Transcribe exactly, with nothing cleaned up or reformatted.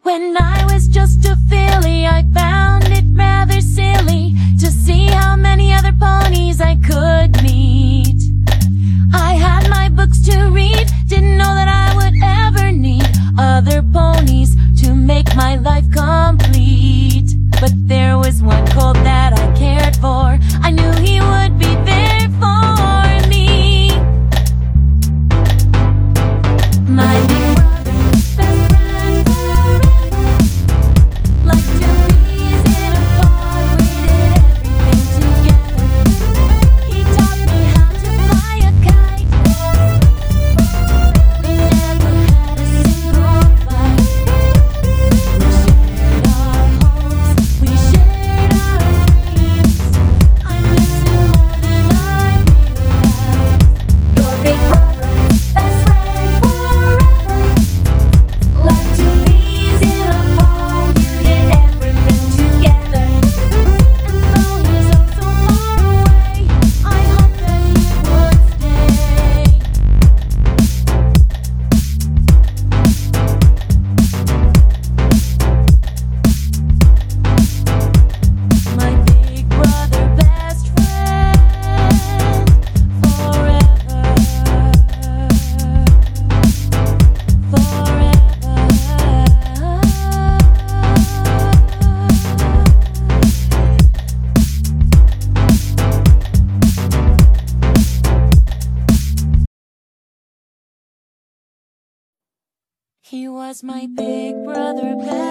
When I was just a filly, I found it rather silly to see how many other ponies I could meet. I had my books to read, didn't know that I would ever need other ponies to make my life complete. But there was one colt that I cared for, I knew he would be there for me. My big brother, best friend forever, like two peas in a pod, we did everything together. He taught me how to fly a kite. We never had a single fight. We shared our hopes, we shared our dreams. I miss him more than I realized. Your big brother, best friend forever, like two peas in a pod, you did everything together. And though he's oh so far away, I hope that he would stay. My big brother, best friend forever, forever. He was my big brother, best